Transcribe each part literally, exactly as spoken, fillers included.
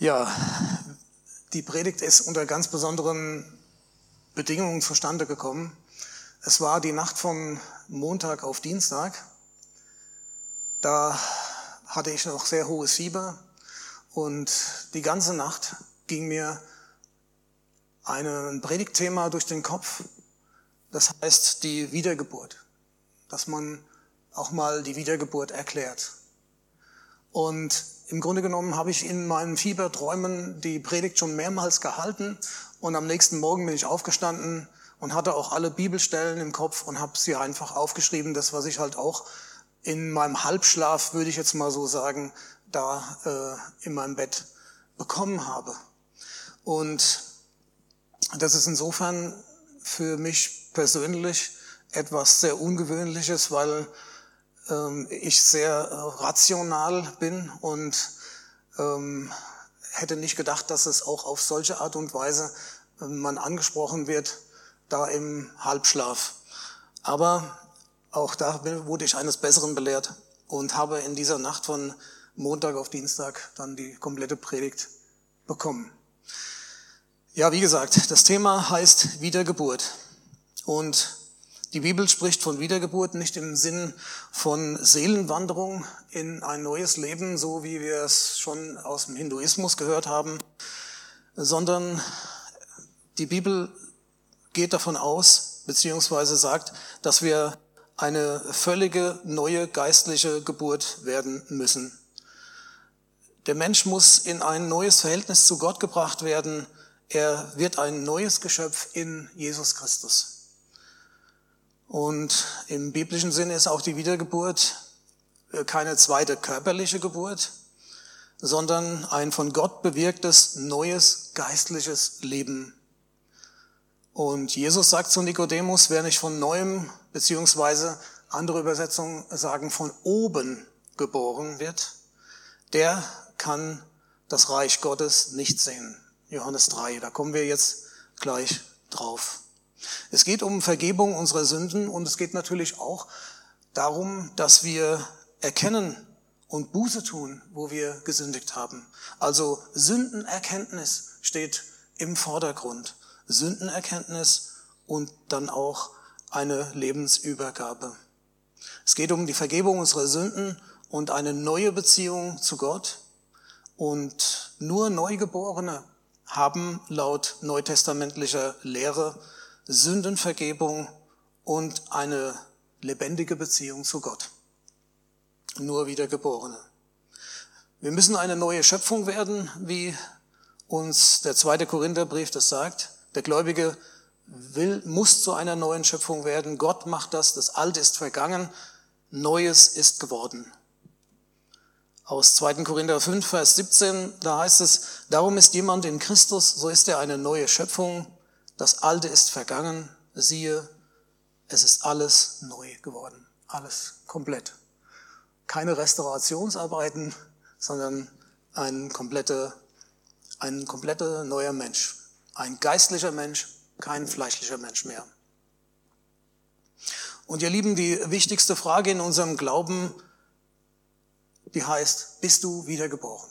Ja, die Predigt ist unter ganz besonderen Bedingungen zustande gekommen. Es war die Nacht von Montag auf Dienstag. Da hatte ich noch sehr hohes Fieber und die ganze Nacht ging mir ein Predigtthema durch den Kopf. Das heißt die Wiedergeburt, dass man auch mal die Wiedergeburt erklärt. Und im Grunde genommen habe ich in meinen Fieberträumen die Predigt schon mehrmals gehalten und am nächsten Morgen bin ich aufgestanden und hatte auch alle Bibelstellen im Kopf und habe sie einfach aufgeschrieben, das was ich halt auch in meinem Halbschlaf, würde ich jetzt mal so sagen, da äh, in meinem Bett bekommen habe. Und das ist insofern für mich persönlich etwas sehr Ungewöhnliches, weil ähm, ich sehr äh, rational bin und ähm, hätte nicht gedacht, dass es auch auf solche Art und Weise äh, man angesprochen wird, da im Halbschlaf. Aber auch da wurde ich eines Besseren belehrt und habe in dieser Nacht von Montag auf Dienstag dann die komplette Predigt bekommen. Ja, wie gesagt, das Thema heißt Wiedergeburt. Und die Bibel spricht von Wiedergeburt nicht im Sinn von Seelenwanderung in ein neues Leben, so wie wir es schon aus dem Hinduismus gehört haben, sondern die Bibel geht davon aus, beziehungsweise sagt, dass wir eine völlige neue geistliche Geburt werden müssen. Der Mensch muss in ein neues Verhältnis zu Gott gebracht werden. Er wird ein neues Geschöpf in Jesus Christus. Und im biblischen Sinne ist auch die Wiedergeburt keine zweite körperliche Geburt, sondern ein von Gott bewirktes neues geistliches Leben. Und Jesus sagt zu Nikodemus, wer nicht von neuem, beziehungsweise andere Übersetzungen sagen von oben geboren wird, der kann das Reich Gottes nicht sehen. Johannes drei, da kommen wir jetzt gleich drauf. Es geht um Vergebung unserer Sünden und es geht natürlich auch darum, dass wir erkennen und Buße tun, wo wir gesündigt haben. Also Sündenerkenntnis steht im Vordergrund. Sündenerkenntnis und dann auch eine Lebensübergabe. Es geht um die Vergebung unserer Sünden und eine neue Beziehung zu Gott. Und nur Neugeborene haben laut neutestamentlicher Lehre Sündenvergebung und eine lebendige Beziehung zu Gott. Nur Wiedergeborene. Wir müssen eine neue Schöpfung werden, wie uns der zweite Korintherbrief das sagt. Der Gläubige will, muss zu einer neuen Schöpfung werden. Gott macht das, das Alte ist vergangen, Neues ist geworden. Aus zweiter Korinther fünf, Vers siebzehn, da heißt es, darum ist jemand in Christus, so ist er eine neue Schöpfung. Das Alte ist vergangen, siehe, es ist alles neu geworden. Alles komplett. Keine Restaurationsarbeiten, sondern ein kompletter, ein kompletter neuer Mensch. Ein geistlicher Mensch, kein fleischlicher Mensch mehr. Und ihr Lieben, die wichtigste Frage in unserem Glauben, die heißt, bist du wiedergeboren?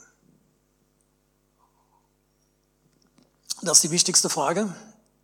Das ist die wichtigste Frage.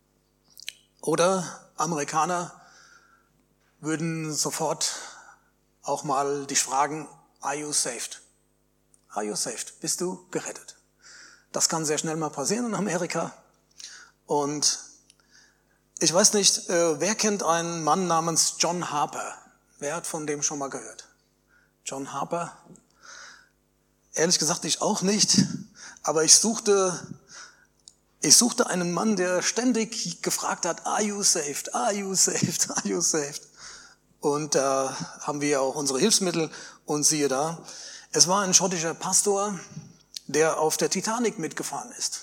Oder Amerikaner würden sofort auch mal dich fragen, are you saved? Are you saved? Bist du gerettet? Das kann sehr schnell mal passieren in Amerika. Und ich weiß nicht, wer kennt einen Mann namens John Harper? Wer hat von dem schon mal gehört? John Harper? Ehrlich gesagt, ich auch nicht. Aber ich suchte, ich suchte einen Mann, der ständig gefragt hat, are you saved? Are you saved? Are you saved? Und da äh, haben wir auch unsere Hilfsmittel und siehe da. Es war ein schottischer Pastor, der auf der Titanic mitgefahren ist.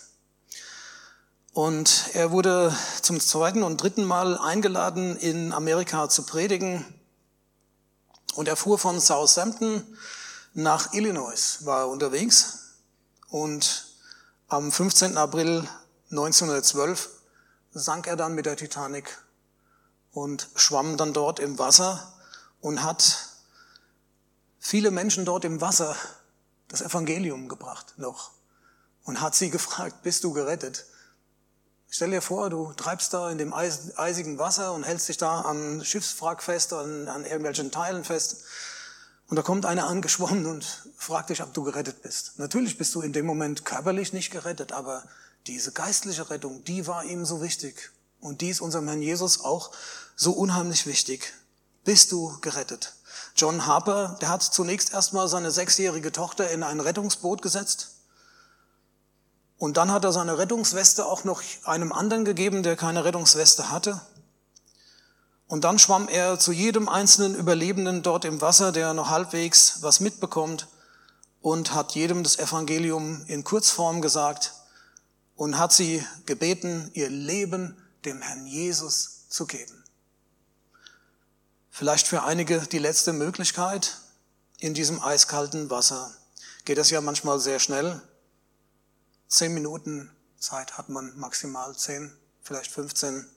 Und er wurde zum zweiten und dritten Mal eingeladen, in Amerika zu predigen. Und er fuhr von Southampton nach Illinois, war er unterwegs. Und am fünfzehnten April neunzehnhundertzwölf sank er dann mit der Titanic und schwamm dann dort im Wasser und hat viele Menschen dort im Wasser das Evangelium gebracht noch. und hat sie gefragt, bist du gerettet? Stell dir vor, du treibst da in dem eis, eisigen Wasser und hältst dich da an Schiffswrack fest, an, an irgendwelchen Teilen fest. Und da kommt einer angeschwommen und fragt dich, ob du gerettet bist. Natürlich bist du in dem Moment körperlich nicht gerettet, aber diese geistliche Rettung, die war ihm so wichtig. Und die ist unserem Herrn Jesus auch so unheimlich wichtig. Bist du gerettet? John Harper, der hat zunächst erstmal seine sechsjährige Tochter in ein Rettungsboot gesetzt. Und dann hat er seine Rettungsweste auch noch einem anderen gegeben, der keine Rettungsweste hatte. Und dann schwamm er zu jedem einzelnen Überlebenden dort im Wasser, der noch halbwegs was mitbekommt, und hat jedem das Evangelium in Kurzform gesagt und hat sie gebeten, ihr Leben dem Herrn Jesus zu geben. Vielleicht für einige die letzte Möglichkeit in diesem eiskalten Wasser. Geht das ja manchmal sehr schnell. Zehn Minuten Zeit hat man maximal, zehn, vielleicht fünfzehn.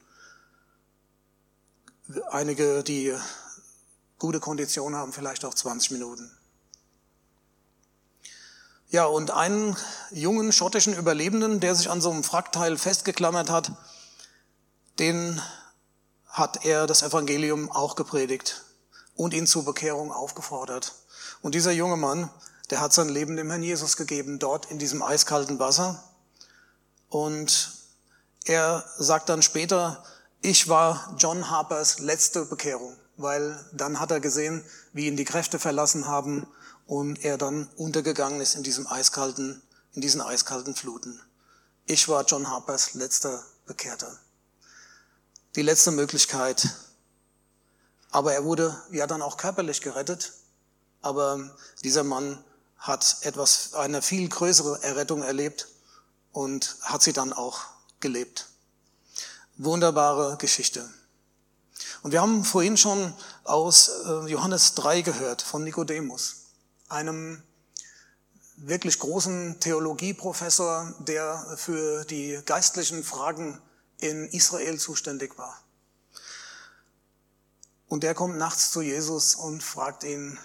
Einige, die gute Kondition haben, vielleicht auch zwanzig Minuten. Ja, und einen jungen schottischen Überlebenden, der sich an so einem Wrackteil festgeklammert hat, den hat er das Evangelium auch gepredigt und ihn zur Bekehrung aufgefordert. Und dieser junge Mann, der hat sein Leben dem Herrn Jesus gegeben, dort in diesem eiskalten Wasser. Und er sagt dann später, ich war John Harpers letzte Bekehrung, weil dann hat er gesehen, wie ihn die Kräfte verlassen haben und er dann untergegangen ist in diesem eiskalten, in diesen eiskalten Fluten. Ich war John Harpers letzter Bekehrter. Die letzte Möglichkeit. Aber er wurde ja dann auch körperlich gerettet. Aber dieser Mann hat etwas, eine viel größere Errettung erlebt und hat sie dann auch gelebt. Wunderbare Geschichte. Und wir haben vorhin schon aus Johannes drei gehört von Nikodemus, einem wirklich großen Theologieprofessor, der für die geistlichen Fragen in Israel zuständig war. Und der kommt nachts zu Jesus und fragt ihn,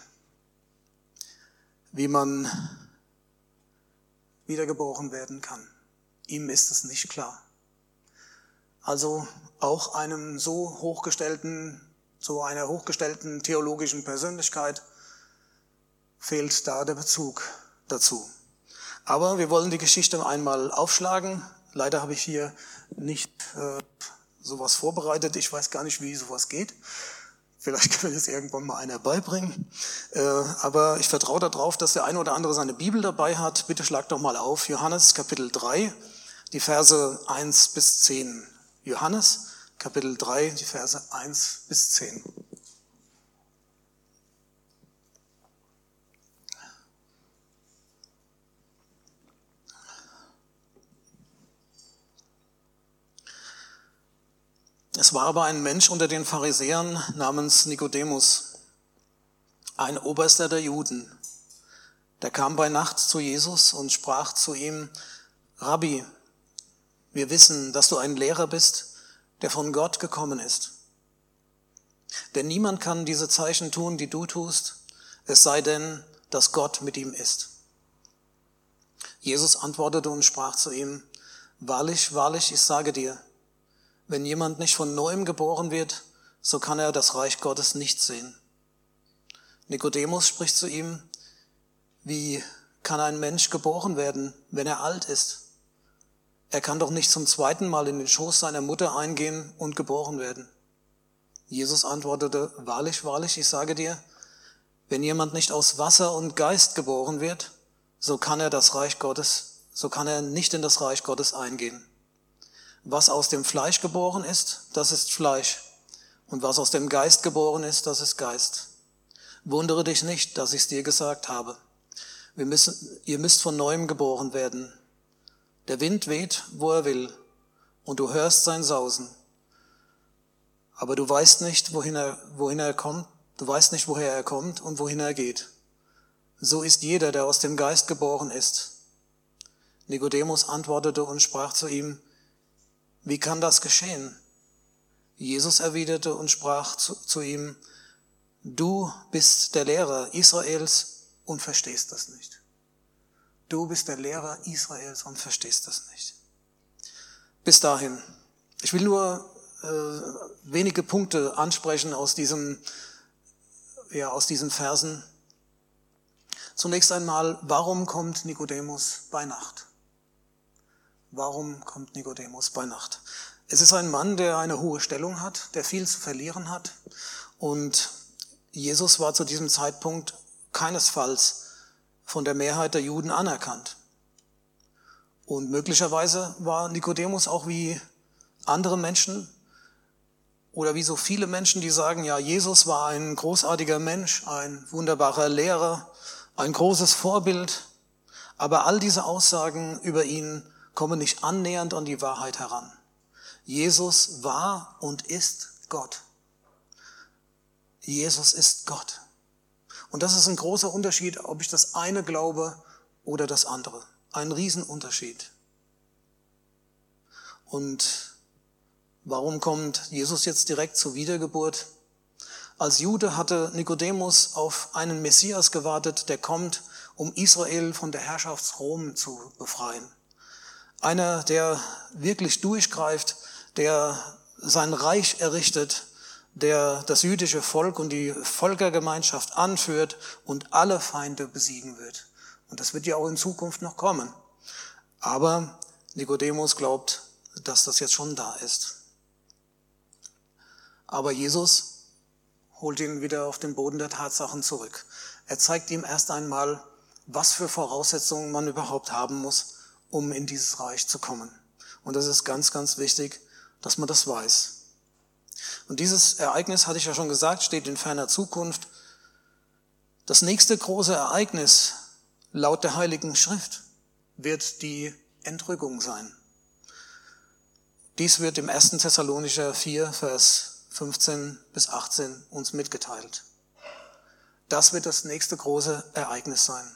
wie man wiedergeboren werden kann. Ihm ist es nicht klar. Also auch einem so hochgestellten, so einer hochgestellten theologischen Persönlichkeit fehlt da der Bezug dazu. Aber wir wollen die Geschichte einmal aufschlagen. Leider habe ich hier nicht äh, sowas vorbereitet. Ich weiß gar nicht, wie sowas geht. Vielleicht kann mir das irgendwann mal einer beibringen. Äh, aber ich vertraue darauf, dass der eine oder andere seine Bibel dabei hat. Bitte schlag doch mal auf. Johannes Kapitel drei, die Verse eins bis zehn. Johannes Kapitel drei, die Verse eins bis zehn. Es war aber ein Mensch unter den Pharisäern namens Nikodemus, ein Oberster der Juden. Der kam bei Nacht zu Jesus und sprach zu ihm, Rabbi, wir wissen, dass du ein Lehrer bist, der von Gott gekommen ist. Denn niemand kann diese Zeichen tun, die du tust, es sei denn, dass Gott mit ihm ist. Jesus antwortete und sprach zu ihm, wahrlich, wahrlich, ich sage dir, wenn jemand nicht von Neuem geboren wird, so kann er das Reich Gottes nicht sehen. Nikodemus spricht zu ihm, wie kann ein Mensch geboren werden, wenn er alt ist? Er kann doch nicht zum zweiten Mal in den Schoß seiner Mutter eingehen und geboren werden. Jesus antwortete, wahrlich, wahrlich, ich sage dir, wenn jemand nicht aus Wasser und Geist geboren wird, so kann er das Reich Gottes, so kann er nicht in das Reich Gottes eingehen. Was aus dem Fleisch geboren ist, das ist Fleisch. Und was aus dem Geist geboren ist, das ist Geist. Wundere dich nicht, dass ich es dir gesagt habe. Wir müssen, ihr müsst von Neuem geboren werden. Der Wind weht, wo er will, und du hörst sein Sausen. Aber du weißt nicht, wohin er, wohin er kommt, du weißt nicht, woher er kommt und wohin er geht. So ist jeder, der aus dem Geist geboren ist. Nikodemus antwortete und sprach zu ihm, wie kann das geschehen? Jesus erwiderte und sprach zu, zu ihm, du bist der Lehrer Israels und verstehst das nicht. Du bist der Lehrer Israels und verstehst das nicht. Bis dahin. Ich will nur äh, wenige Punkte ansprechen aus diesem, ja, aus diesen Versen. Zunächst einmal, warum kommt Nikodemus bei Nacht? Warum kommt Nikodemus bei Nacht? Es ist ein Mann, der eine hohe Stellung hat, der viel zu verlieren hat. Und Jesus war zu diesem Zeitpunkt keinesfalls von der Mehrheit der Juden anerkannt. Und möglicherweise war Nikodemus auch wie andere Menschen oder wie so viele Menschen, die sagen, ja, Jesus war ein großartiger Mensch, ein wunderbarer Lehrer, ein großes Vorbild. Aber all diese Aussagen über ihn kommen nicht annähernd an die Wahrheit heran. Jesus war und ist Gott. Jesus ist Gott. Und das ist ein großer Unterschied, ob ich das eine glaube oder das andere. Ein Riesenunterschied. Und warum kommt Jesus jetzt direkt zur Wiedergeburt? Als Jude hatte Nikodemus auf einen Messias gewartet, der kommt, um Israel von der Herrschaft Rom zu befreien. Einer, der wirklich durchgreift, der sein Reich errichtet, der das jüdische Volk und die Völkergemeinschaft anführt und alle Feinde besiegen wird. Und das wird ja auch in Zukunft noch kommen. Aber Nikodemus glaubt, dass das jetzt schon da ist. Aber Jesus holt ihn wieder auf den Boden der Tatsachen zurück. Er zeigt ihm erst einmal, was für Voraussetzungen man überhaupt haben muss, um in dieses Reich zu kommen. Und das ist ganz, ganz wichtig, dass man das weiß. Und dieses Ereignis, hatte ich ja schon gesagt, steht in ferner Zukunft. Das nächste große Ereignis, laut der Heiligen Schrift, wird die Entrückung sein. Dies wird im ersten Thessalonicher vier, Vers fünfzehn bis achtzehn uns mitgeteilt. Das wird das nächste große Ereignis sein.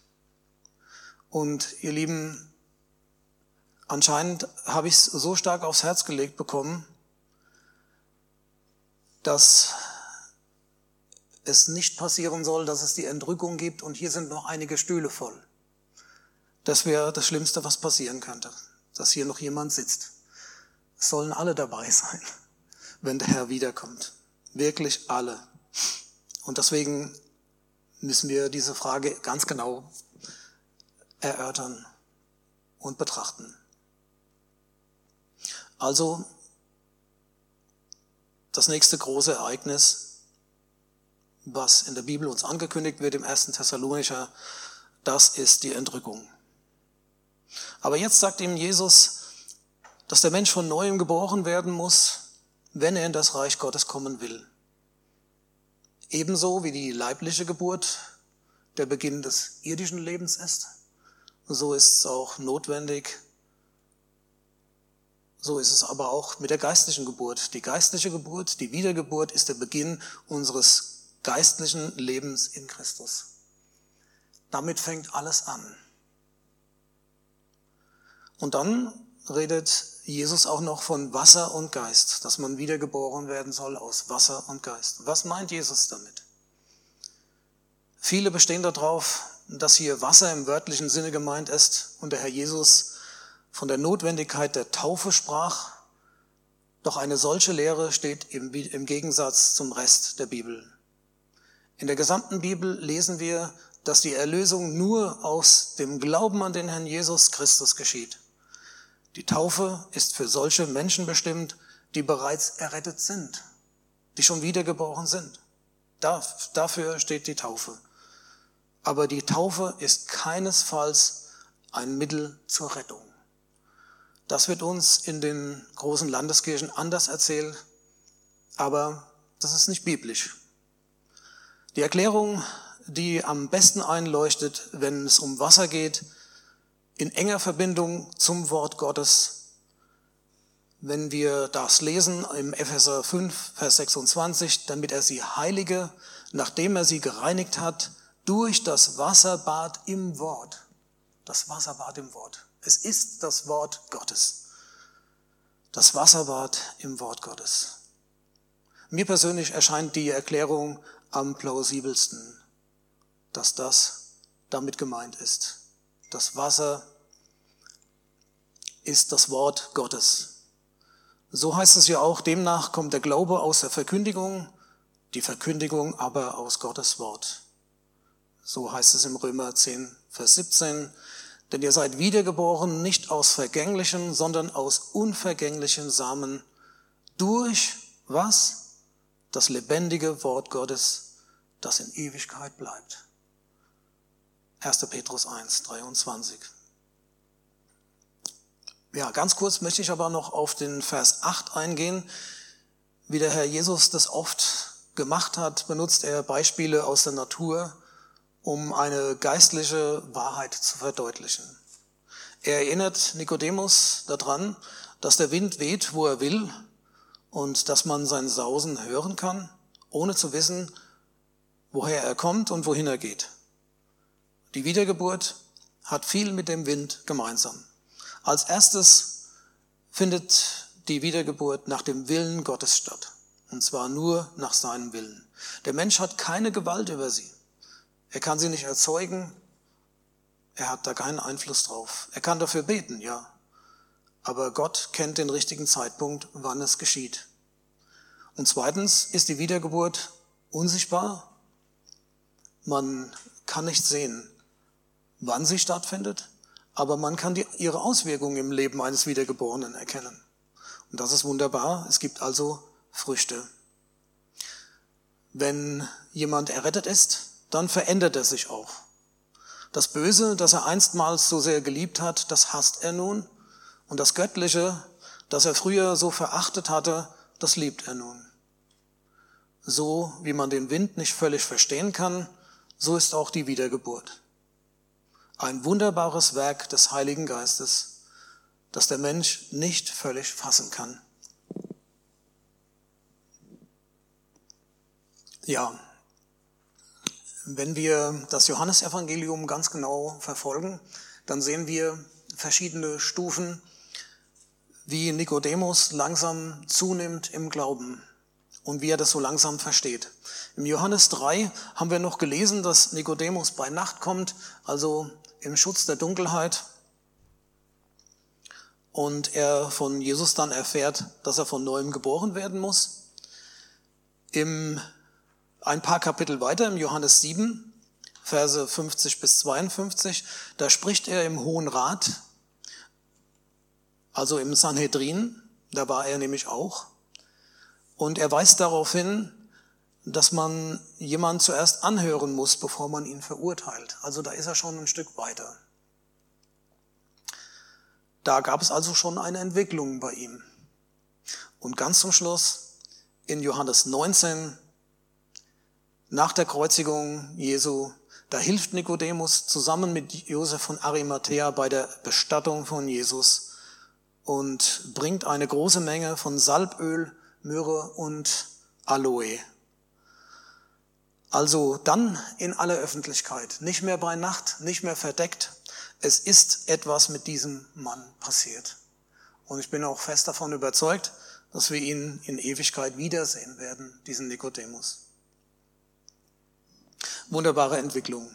Und ihr Lieben, anscheinend habe ich es so stark aufs Herz gelegt bekommen, dass es nicht passieren soll, dass es die Entrückung gibt und hier sind noch einige Stühle voll. Das wäre das Schlimmste, was passieren könnte, dass hier noch jemand sitzt. Es sollen alle dabei sein, wenn der Herr wiederkommt. Wirklich alle. Und deswegen müssen wir diese Frage ganz genau erörtern und betrachten. Also, das nächste große Ereignis, was in der Bibel uns angekündigt wird im ersten Thessalonicher, das ist die Entrückung. Aber jetzt sagt ihm Jesus, dass der Mensch von Neuem geboren werden muss, wenn er in das Reich Gottes kommen will. Ebenso wie die leibliche Geburt der Beginn des irdischen Lebens ist, so ist es auch notwendig, so ist es aber auch mit der geistlichen Geburt. Die geistliche Geburt, die Wiedergeburt ist der Beginn unseres geistlichen Lebens in Christus. Damit fängt alles an. Und dann redet Jesus auch noch von Wasser und Geist, dass man wiedergeboren werden soll aus Wasser und Geist. Was meint Jesus damit? Viele bestehen darauf, dass hier Wasser im wörtlichen Sinne gemeint ist und der Herr Jesus von der Notwendigkeit der Taufe sprach, doch eine solche Lehre steht im, im Gegensatz zum Rest der Bibel. In der gesamten Bibel lesen wir, dass die Erlösung nur aus dem Glauben an den Herrn Jesus Christus geschieht. Die Taufe ist für solche Menschen bestimmt, die bereits errettet sind, die schon wiedergeboren sind. Da, dafür steht die Taufe. Aber die Taufe ist keinesfalls ein Mittel zur Rettung. Das wird uns in den großen Landeskirchen anders erzählt, aber das ist nicht biblisch. Die Erklärung, die am besten einleuchtet, wenn es um Wasser geht, in enger Verbindung zum Wort Gottes, wenn wir das lesen im Epheser fünf, Vers sechsundzwanzig, damit er sie heilige, nachdem er sie gereinigt hat, durch das Wasserbad im Wort. Das Wasserbad im Wort. Es ist das Wort Gottes. Das Wasserbad im Wort Gottes. Mir persönlich erscheint die Erklärung am plausibelsten, dass das damit gemeint ist. Das Wasser ist das Wort Gottes. So heißt es ja auch, demnach kommt der Glaube aus der Verkündigung, die Verkündigung aber aus Gottes Wort. So heißt es im Römer zehn, Vers siebzehn. Denn ihr seid wiedergeboren, nicht aus vergänglichem, sondern aus unvergänglichem Samen, durch was? Das lebendige Wort Gottes, das in Ewigkeit bleibt. erster Petrus eins, dreiundzwanzig. Ja, ganz kurz möchte ich aber noch auf den Vers acht eingehen. Wie der Herr Jesus das oft gemacht hat, benutzt er Beispiele aus der Natur, um eine geistliche Wahrheit zu verdeutlichen. Er erinnert Nikodemus daran, dass der Wind weht, wo er will, und dass man sein Sausen hören kann, ohne zu wissen, woher er kommt und wohin er geht. Die Wiedergeburt hat viel mit dem Wind gemeinsam. Als erstes findet die Wiedergeburt nach dem Willen Gottes statt, und zwar nur nach seinem Willen. Der Mensch hat keine Gewalt über sie. Er kann sie nicht erzeugen, er hat da keinen Einfluss drauf. Er kann dafür beten, ja, aber Gott kennt den richtigen Zeitpunkt, wann es geschieht. Und zweitens ist die Wiedergeburt unsichtbar. Man kann nicht sehen, wann sie stattfindet, aber man kann die, ihre Auswirkungen im Leben eines Wiedergeborenen erkennen. Und das ist wunderbar. Es gibt also Früchte. Wenn jemand errettet ist, dann verändert er sich auch. Das Böse, das er einstmals so sehr geliebt hat, das hasst er nun. Und das Göttliche, das er früher so verachtet hatte, das liebt er nun. So wie man den Wind nicht völlig verstehen kann, so ist auch die Wiedergeburt. Ein wunderbares Werk des Heiligen Geistes, das der Mensch nicht völlig fassen kann. Ja, wenn wir das Johannesevangelium ganz genau verfolgen, dann sehen wir verschiedene Stufen, wie Nikodemus langsam zunimmt im Glauben und wie er das so langsam versteht. Im Johannes drei haben wir noch gelesen, dass Nikodemus bei Nacht kommt, also im Schutz der Dunkelheit, und er von Jesus dann erfährt, dass er von Neuem geboren werden muss. Im, ein paar Kapitel weiter, im Johannes sieben, Verse fünfzig bis zweiundfünfzig, da spricht er im Hohen Rat, also im Sanhedrin, da war er nämlich auch, und er weist darauf hin, dass man jemanden zuerst anhören muss, bevor man ihn verurteilt. Also da ist er schon ein Stück weiter. Da gab es also schon eine Entwicklung bei ihm. Und ganz zum Schluss, in Johannes neunzehn, nach der Kreuzigung Jesu, da hilft Nikodemus zusammen mit Josef von Arimathäa bei der Bestattung von Jesus und bringt eine große Menge von Salböl, Myrrhe und Aloe. Also dann in aller Öffentlichkeit, nicht mehr bei Nacht, nicht mehr verdeckt. Es ist etwas mit diesem Mann passiert. Und ich bin auch fest davon überzeugt, dass wir ihn in Ewigkeit wiedersehen werden, diesen Nikodemus. Wunderbare Entwicklung.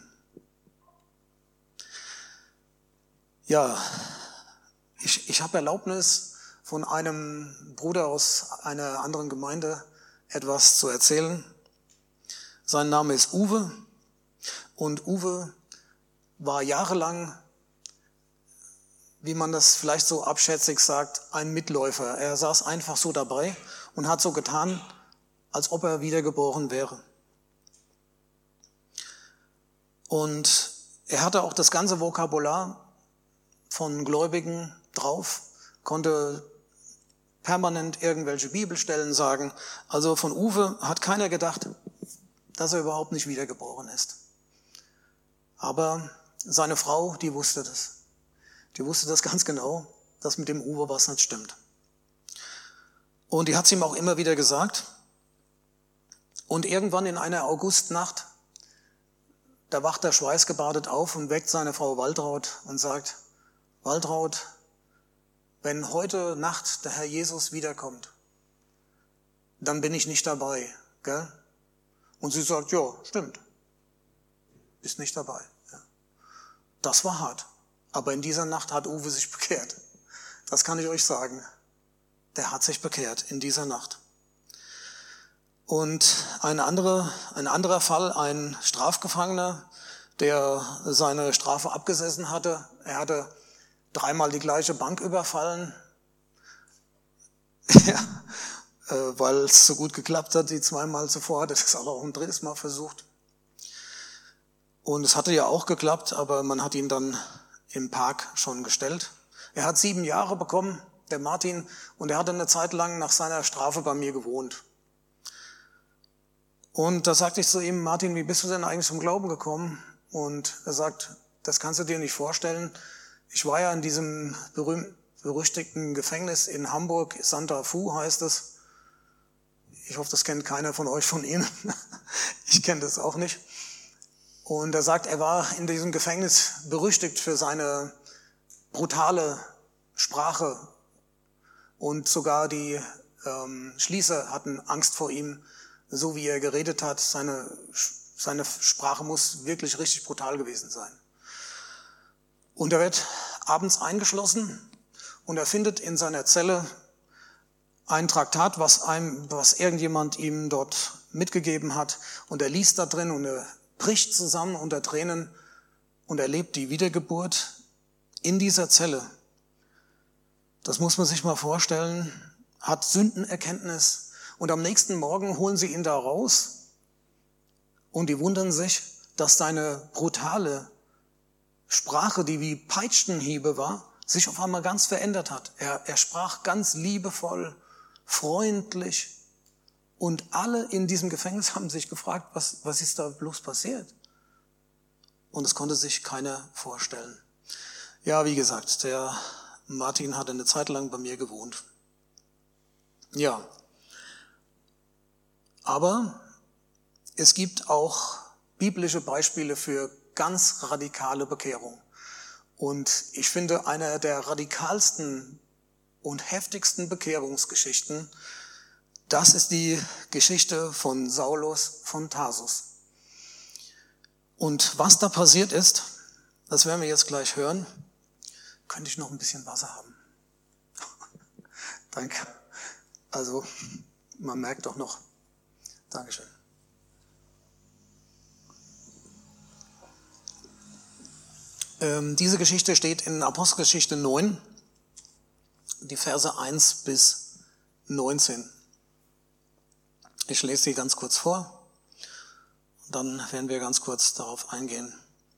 Ja, ich, ich habe Erlaubnis, von einem Bruder aus einer anderen Gemeinde etwas zu erzählen. Sein Name ist Uwe und Uwe war jahrelang, wie man das vielleicht so abschätzig sagt, ein Mitläufer. Er saß einfach so dabei und hat so getan, als ob er wiedergeboren wäre. Und er hatte auch das ganze Vokabular von Gläubigen drauf, konnte permanent irgendwelche Bibelstellen sagen. Also von Uwe hat keiner gedacht, dass er überhaupt nicht wiedergeboren ist. Aber seine Frau, die wusste das. Die wusste das ganz genau, dass mit dem Uwe was nicht stimmt. Und die hat es ihm auch immer wieder gesagt. Und irgendwann in einer Augustnacht, da wacht er schweißgebadet auf und weckt seine Frau Waltraud und sagt, Waltraud, wenn heute Nacht der Herr Jesus wiederkommt, dann bin ich nicht dabei, gell? Und sie sagt, ja, stimmt, ist nicht dabei. Ja. Das war hart. Aber in dieser Nacht hat Uwe sich bekehrt. Das kann ich euch sagen. Der hat sich bekehrt in dieser Nacht. Und ein anderer, ein anderer Fall, ein Strafgefangener, der seine Strafe abgesessen hatte. Er hatte dreimal die gleiche Bank überfallen, ja, äh, weil es so gut geklappt hat, die zweimal zuvor hat er es aber auch ein drittes Mal versucht. Und es hatte ja auch geklappt, aber man hat ihn dann im Park schon gestellt. Er hat sieben Jahre bekommen, der Martin, und er hatte eine Zeit lang nach seiner Strafe bei mir gewohnt. Und da sagte ich zu ihm: Martin, wie bist du denn eigentlich zum Glauben gekommen? Und er sagt: Das kannst du dir nicht vorstellen. Ich war ja in diesem berühmten, berüchtigten Gefängnis in Hamburg, Santa Fu heißt es. Ich hoffe, das kennt keiner von euch von Ihnen. Ich kenne das auch nicht. Und er sagt, er war in diesem Gefängnis berüchtigt für seine brutale Sprache. Und sogar die ähm, Schließer hatten Angst vor ihm, so wie er geredet hat. Seine, seine Sprache muss wirklich richtig brutal gewesen sein. Und er wird abends eingeschlossen und er findet in seiner Zelle ein Traktat, was, einem, was irgendjemand ihm dort mitgegeben hat. Und er liest da drin und er bricht zusammen unter Tränen und erlebt die Wiedergeburt in dieser Zelle. Das muss man sich mal vorstellen, hat Sündenerkenntnis. Und am nächsten Morgen holen sie ihn da raus und die wundern sich, dass seine brutale Sprache, die wie Peitschenhiebe war, sich auf einmal ganz verändert hat. Er, er sprach ganz liebevoll, freundlich. Und alle in diesem Gefängnis haben sich gefragt, was, was ist da bloß passiert? Und es konnte sich keiner vorstellen. Ja, wie gesagt, der Martin hat eine Zeit lang bei mir gewohnt. Ja, aber es gibt auch biblische Beispiele für ganz radikale Bekehrung. Und ich finde, eine der radikalsten und heftigsten Bekehrungsgeschichten, das ist die Geschichte von Saulus von Tarsus. Und was da passiert ist, das werden wir jetzt gleich hören. Könnte ich noch ein bisschen Wasser haben? Danke. Also, man merkt doch noch. Dankeschön. Ähm, diese Geschichte steht in Apostelgeschichte neun, die Verse eins bis neunzehn. Ich lese sie ganz kurz vor, dann werden wir ganz kurz darauf eingehen.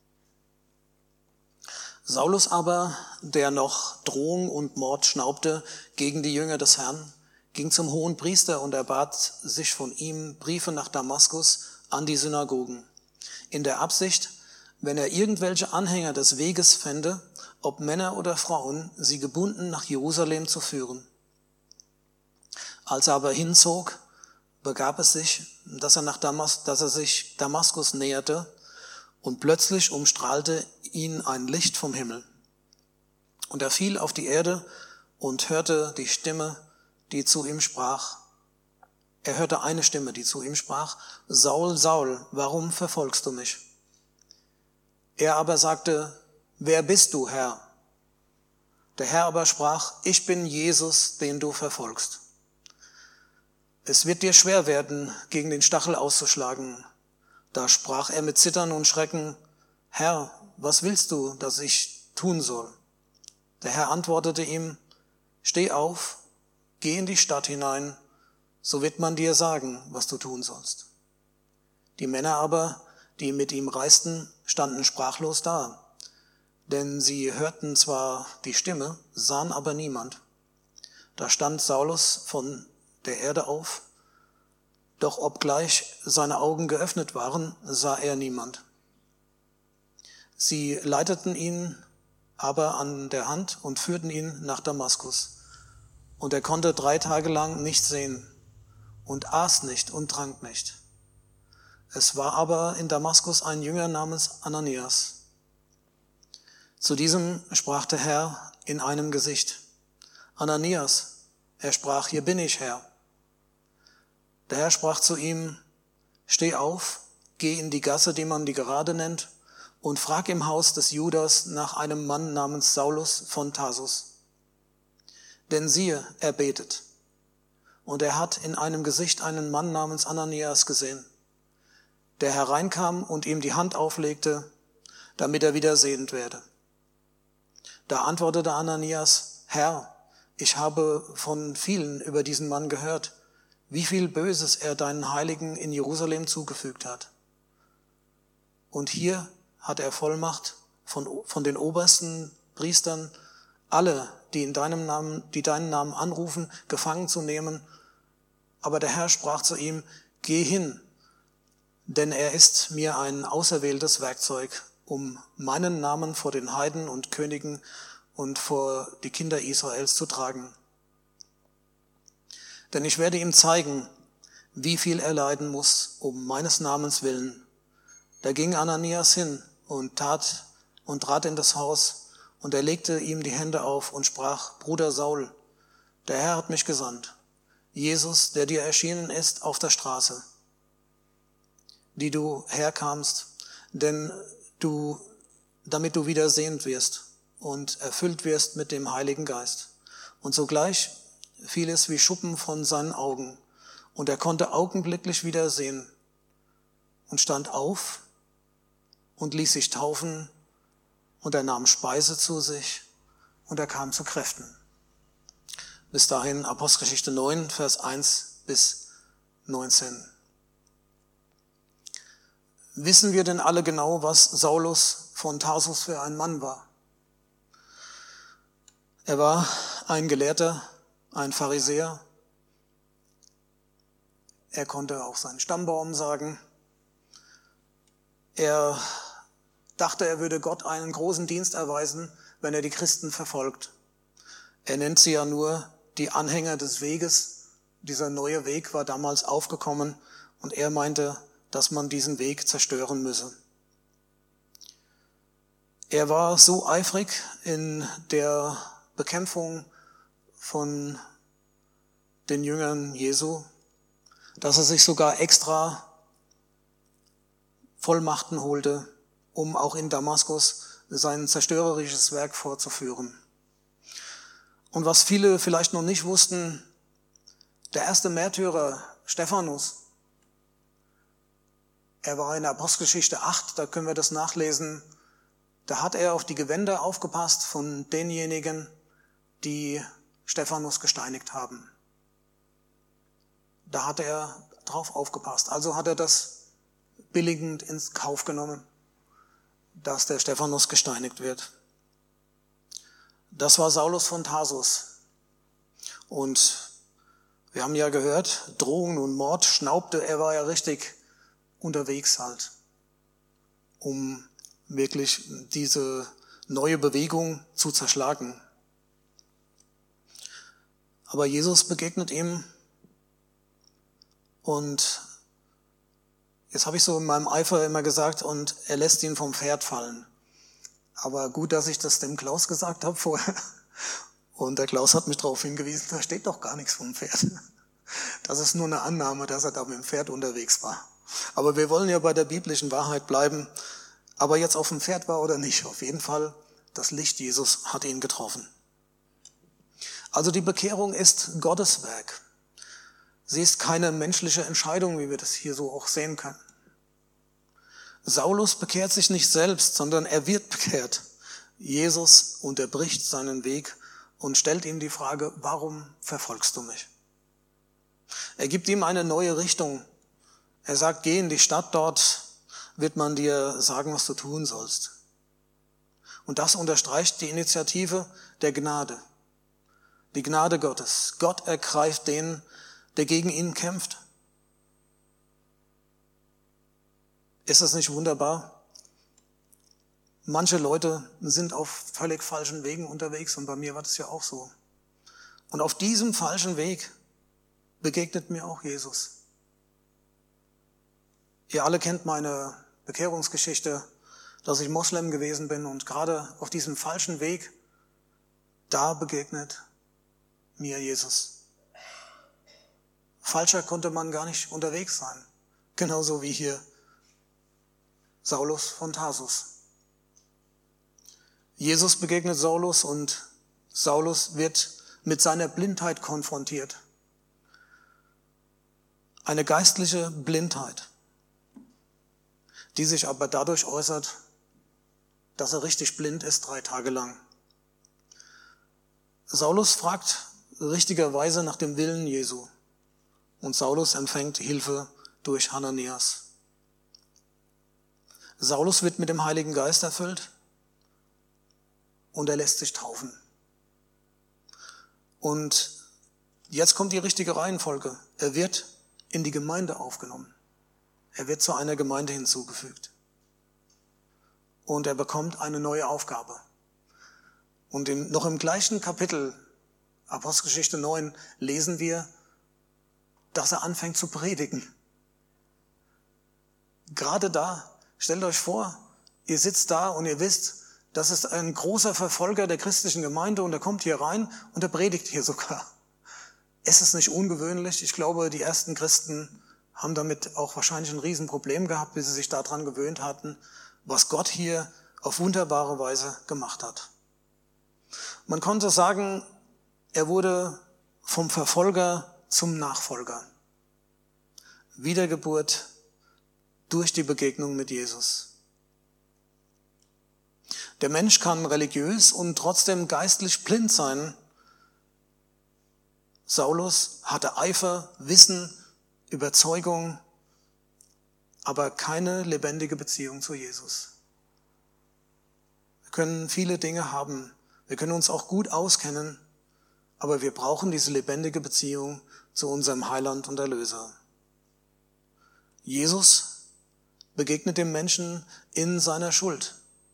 Saulus aber, der noch Drohung und Mord schnaubte gegen die Jünger des Herrn, ging zum Hohenpriester und erbat sich von ihm Briefe nach Damaskus an die Synagogen, in der Absicht, wenn er irgendwelche Anhänger des Weges fände, ob Männer oder Frauen, sie gebunden nach Jerusalem zu führen. Als er aber hinzog, begab es sich, dass er, nach Damas, dass er sich Damaskus näherte, und plötzlich umstrahlte ihn ein Licht vom Himmel. Und er fiel auf die Erde und hörte die Stimme, die zu ihm sprach. Er hörte eine Stimme, die zu ihm sprach: Saul, Saul, warum verfolgst du mich? Er aber sagte: Wer bist du, Herr? Der Herr aber sprach: Ich bin Jesus, den du verfolgst. Es wird dir schwer werden, gegen den Stachel auszuschlagen. Da sprach er mit Zittern und Schrecken: Herr, was willst du, dass ich tun soll? Der Herr antwortete ihm: Steh auf, geh in die Stadt hinein, so wird man dir sagen, was du tun sollst. Die Männer aber, die mit ihm reisten, standen sprachlos da, denn sie hörten zwar die Stimme, sahen aber niemand. Da stand Saulus von der Erde auf, doch obgleich seine Augen geöffnet waren, sah er niemand. Sie leiteten ihn aber an der Hand und führten ihn nach Damaskus. Und er konnte drei Tage lang nicht sehen und aß nicht und trank nicht. Es war aber in Damaskus ein Jünger namens Ananias. Zu diesem sprach der Herr in einem Gesicht: Ananias. Er sprach: Hier bin ich, Herr. Der Herr sprach zu ihm: Steh auf, geh in die Gasse, die man die Gerade nennt, und frag im Haus des Judas nach einem Mann namens Saulus von Tarsus. Denn siehe, er betet. Und er hat in einem Gesicht einen Mann namens Ananias gesehen, der hereinkam und ihm die Hand auflegte, damit er wieder sehend werde. Da antwortete Ananias: Herr, ich habe von vielen über diesen Mann gehört, wie viel Böses er deinen Heiligen in Jerusalem zugefügt hat. Und hier hat er Vollmacht von, von den obersten Priestern, alle, die in deinem Namen, die deinen Namen anrufen, gefangen zu nehmen. Aber der Herr sprach zu ihm: Geh hin, denn er ist mir ein auserwähltes Werkzeug, um meinen Namen vor den Heiden und Königen und vor die Kinder Israels zu tragen. Denn ich werde ihm zeigen, wie viel er leiden muss, um meines Namens willen. Da ging Ananias hin und tat und trat in das Haus, und er legte ihm die Hände auf und sprach: Bruder Saul, der Herr hat mich gesandt, Jesus, der dir erschienen ist auf der Straße, die du herkamst, denn du, damit du wieder sehend wirst und erfüllt wirst mit dem Heiligen Geist. Und sogleich fiel es wie Schuppen von seinen Augen, und er konnte augenblicklich wieder sehen und stand auf und ließ sich taufen, und er nahm Speise zu sich, und er kam zu Kräften. Bis dahin Apostelgeschichte neun, Vers eins bis neunzehn. Wissen wir denn alle genau, was Saulus von Tarsus für ein Mann war? Er war ein Gelehrter, ein Pharisäer. Er konnte auch seinen Stammbaum sagen. Er dachte, er würde Gott einen großen Dienst erweisen, wenn er die Christen verfolgt. Er nennt sie ja nur die Anhänger des Weges. Dieser neue Weg war damals aufgekommen, und er meinte, dass man diesen Weg zerstören müsse. Er war so eifrig in der Bekämpfung von den Jüngern Jesu, dass er sich sogar extra Vollmachten holte, um auch in Damaskus sein zerstörerisches Werk fortzuführen. Und was viele vielleicht noch nicht wussten, der erste Märtyrer, Stephanus, er war in der Apostelgeschichte acht, da können wir das nachlesen, da hat er auf die Gewänder aufgepasst von denjenigen, die Stephanus gesteinigt haben. Da hat er drauf aufgepasst. Also hat er das billigend ins Kauf genommen, dass der Stephanus gesteinigt wird. Das war Saulus von Tarsus. Und wir haben ja gehört, Drohungen und Mord schnaubte, er war ja richtig unterwegs halt, um wirklich diese neue Bewegung zu zerschlagen. Aber Jesus begegnet ihm, und jetzt habe ich so in meinem Eifer immer gesagt, und er lässt ihn vom Pferd fallen. Aber gut, dass ich das dem Klaus gesagt habe vorher. Und der Klaus hat mich darauf hingewiesen, da steht doch gar nichts vom Pferd. Das ist nur eine Annahme, dass er da mit dem Pferd unterwegs war. Aber wir wollen ja bei der biblischen Wahrheit bleiben. Aber jetzt auf dem Pferd war oder nicht, auf jeden Fall, das Licht Jesus hat ihn getroffen. Also die Bekehrung ist Gottes Werk. Sie ist keine menschliche Entscheidung, wie wir das hier so auch sehen können. Saulus bekehrt sich nicht selbst, sondern er wird bekehrt. Jesus unterbricht seinen Weg und stellt ihm die Frage: Warum verfolgst du mich? Er gibt ihm eine neue Richtung. Er sagt: Geh in die Stadt, dort wird man dir sagen, was du tun sollst. Und das unterstreicht die Initiative der Gnade. Die Gnade Gottes. Gott ergreift den, der gegen ihn kämpft. Ist das nicht wunderbar? Manche Leute sind auf völlig falschen Wegen unterwegs, und bei mir war das ja auch so. Und auf diesem falschen Weg begegnet mir auch Jesus. Ihr alle kennt meine Bekehrungsgeschichte, dass ich Moslem gewesen bin, und gerade auf diesem falschen Weg, da begegnet mir Jesus. Falscher konnte man gar nicht unterwegs sein. Genauso wie hier Saulus von Tarsus. Jesus begegnet Saulus und Saulus wird mit seiner Blindheit konfrontiert. Eine geistliche Blindheit, die sich aber dadurch äußert, dass er richtig blind ist, drei Tage lang. Saulus fragt richtigerweise nach dem Willen Jesu und Saulus empfängt Hilfe durch Hananias. Saulus wird mit dem Heiligen Geist erfüllt und er lässt sich taufen. Und jetzt kommt die richtige Reihenfolge. Er wird in die Gemeinde aufgenommen. Er wird zu einer Gemeinde hinzugefügt. Und er bekommt eine neue Aufgabe. Und in, noch im gleichen Kapitel, Apostelgeschichte neun, lesen wir, dass er anfängt zu predigen. Gerade da, stellt euch vor, ihr sitzt da und ihr wisst, das ist ein großer Verfolger der christlichen Gemeinde und er kommt hier rein und er predigt hier sogar. Es ist nicht ungewöhnlich. Ich glaube, die ersten Christen haben damit auch wahrscheinlich ein Riesenproblem gehabt, bis sie sich daran gewöhnt hatten, was Gott hier auf wunderbare Weise gemacht hat. Man konnte sagen, er wurde vom Verfolger zum Nachfolger. Wiedergeburt durch die Begegnung mit Jesus. Der Mensch kann religiös und trotzdem geistlich blind sein. Saulus hatte Eifer, Wissen, Überzeugung, aber keine lebendige Beziehung zu Jesus. Wir können viele Dinge haben, wir können uns auch gut auskennen, aber wir brauchen diese lebendige Beziehung zu unserem Heiland und Erlöser. Jesus begegnet dem Menschen in seiner Schuld.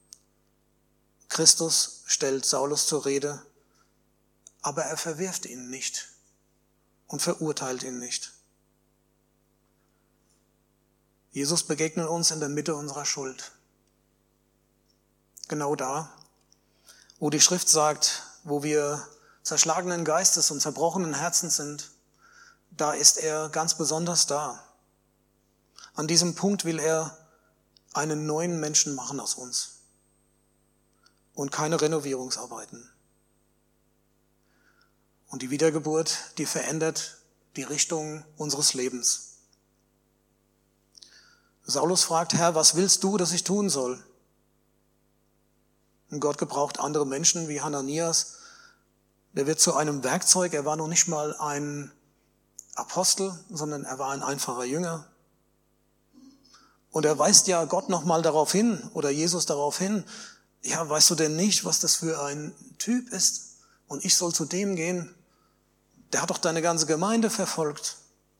Christus stellt Saulus zur Rede, aber er verwirft ihn nicht und verurteilt ihn nicht. Jesus begegnet uns in der Mitte unserer Schuld. Genau da, wo die Schrift sagt, wo wir zerschlagenen Geistes und zerbrochenen Herzens sind, da ist er ganz besonders da. An diesem Punkt will er einen neuen Menschen machen aus uns und keine Renovierungsarbeiten. Und die Wiedergeburt, die verändert die Richtung unseres Lebens. Saulus fragt, Herr, was willst du, dass ich tun soll? Und Gott gebraucht andere Menschen wie Hananias. Der wird zu einem Werkzeug. Er war noch nicht mal ein Apostel, sondern er war ein einfacher Jünger. Und er weist ja Gott nochmal darauf hin, oder Jesus darauf hin, ja, weißt du denn nicht, was das für ein Typ ist? Und ich soll zu dem gehen? Der hat doch deine ganze Gemeinde verfolgt.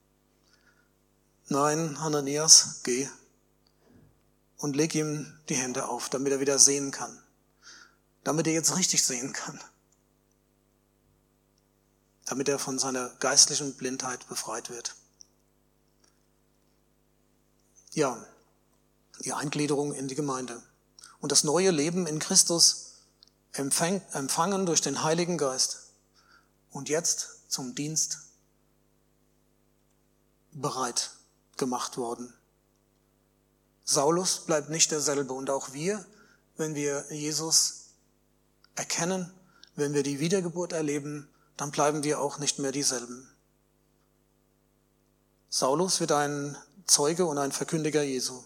Nein, Hananias, geh und leg ihm die Hände auf, damit er wieder sehen kann. Damit er jetzt richtig sehen kann. Damit er von seiner geistlichen Blindheit befreit wird. Ja, die Eingliederung in die Gemeinde. Und das neue Leben in Christus empfang, empfangen durch den Heiligen Geist. Und jetzt zum Dienst bereit gemacht worden. Saulus bleibt nicht derselbe und auch wir, wenn wir Jesus erkennen, wenn wir die Wiedergeburt erleben, dann bleiben wir auch nicht mehr dieselben. Saulus wird ein Zeuge und ein Verkündiger Jesu.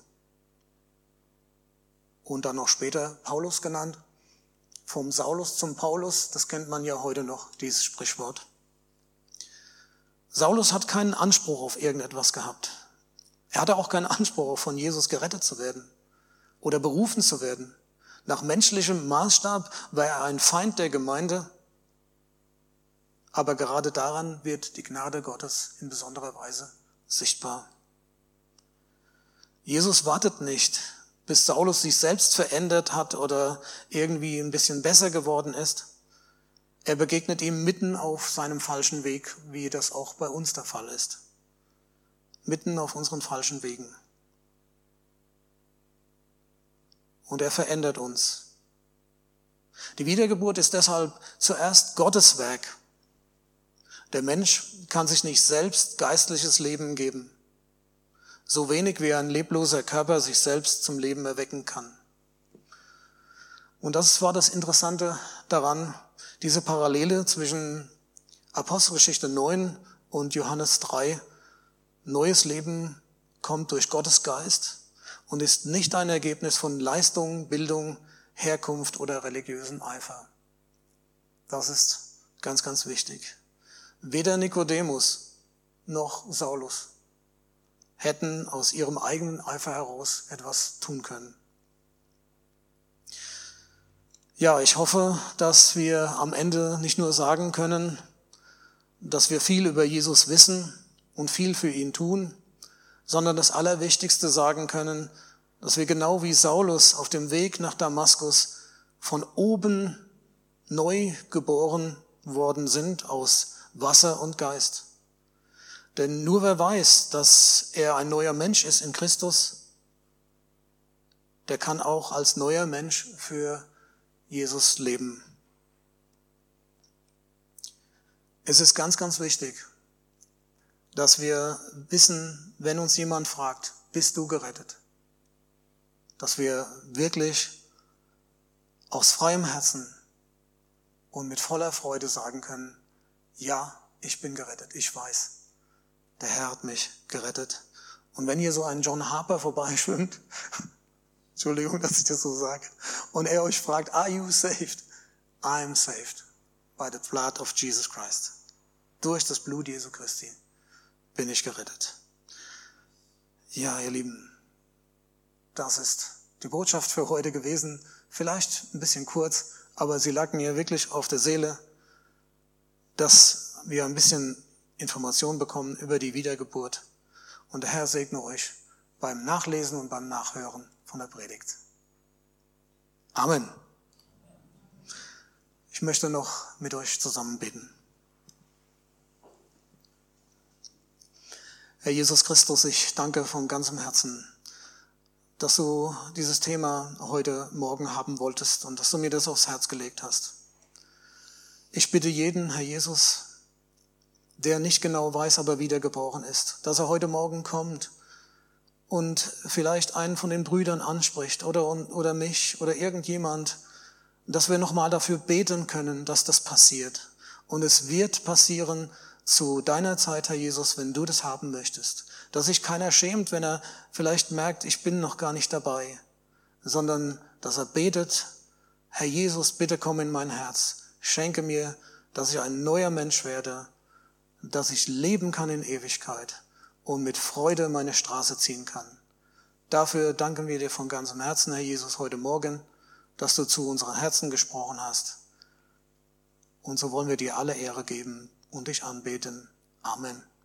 Und dann noch später Paulus genannt. Vom Saulus zum Paulus, das kennt man ja heute noch, dieses Sprichwort. Saulus hat keinen Anspruch auf irgendetwas gehabt. Er hatte auch keinen Anspruch, von Jesus gerettet zu werden oder berufen zu werden. Nach menschlichem Maßstab war er ein Feind der Gemeinde, aber gerade daran wird die Gnade Gottes in besonderer Weise sichtbar. Jesus wartet nicht, bis Saulus sich selbst verändert hat oder irgendwie ein bisschen besser geworden ist. Er begegnet ihm mitten auf seinem falschen Weg, wie das auch bei uns der Fall ist. Mitten auf unseren falschen Wegen. Und er verändert uns. Die Wiedergeburt ist deshalb zuerst Gottes Werk. Der Mensch kann sich nicht selbst geistliches Leben geben. So wenig wie ein lebloser Körper sich selbst zum Leben erwecken kann. Und das war das Interessante daran, diese Parallele zwischen Apostelgeschichte neun und Johannes drei. Neues Leben kommt durch Gottes Geist und ist nicht ein Ergebnis von Leistung, Bildung, Herkunft oder religiösen Eifer. Das ist ganz, ganz wichtig. Weder Nikodemus noch Saulus hätten aus ihrem eigenen Eifer heraus etwas tun können. Ja, ich hoffe, dass wir am Ende nicht nur sagen können, dass wir viel über Jesus wissen und viel für ihn tun, sondern das Allerwichtigste sagen können, dass wir genau wie Saulus auf dem Weg nach Damaskus von oben neu geboren worden sind aus Wasser und Geist. Denn nur wer weiß, dass er ein neuer Mensch ist in Christus, der kann auch als neuer Mensch für Jesus leben. Es ist ganz, ganz wichtig, dass wir wissen, wenn uns jemand fragt, bist du gerettet? Dass wir wirklich aus freiem Herzen und mit voller Freude sagen können, ja, ich bin gerettet, ich weiß, der Herr hat mich gerettet. Und wenn hier so ein John Harper vorbeischwimmt, Entschuldigung, dass ich das so sage, und er euch fragt, are you saved? I am saved by the blood of Jesus Christ. Durch das Blut Jesu Christi bin ich gerettet. Ja, ihr Lieben, das ist die Botschaft für heute gewesen. Vielleicht ein bisschen kurz, aber sie lag mir wirklich auf der Seele, dass wir ein bisschen Information bekommen über die Wiedergeburt. Und der Herr segne euch beim Nachlesen und beim Nachhören von der Predigt. Amen. Ich möchte noch mit euch zusammen beten. Herr Jesus Christus, ich danke von ganzem Herzen, dass du dieses Thema heute Morgen haben wolltest und dass du mir das aufs Herz gelegt hast. Ich bitte jeden, Herr Jesus, der nicht genau weiß, aber wiedergeboren ist, dass er heute Morgen kommt und vielleicht einen von den Brüdern anspricht oder, oder mich oder irgendjemand, dass wir nochmal dafür beten können, dass das passiert. Und es wird passieren zu deiner Zeit, Herr Jesus, wenn du das haben möchtest. Dass sich keiner schämt, wenn er vielleicht merkt, ich bin noch gar nicht dabei, sondern dass er betet, Herr Jesus, bitte komm in mein Herz, schenke mir, dass ich ein neuer Mensch werde, dass ich leben kann in Ewigkeit und mit Freude meine Straße ziehen kann. Dafür danken wir dir von ganzem Herzen, Herr Jesus, heute Morgen, dass du zu unseren Herzen gesprochen hast. Und so wollen wir dir alle Ehre geben und dich anbeten. Amen.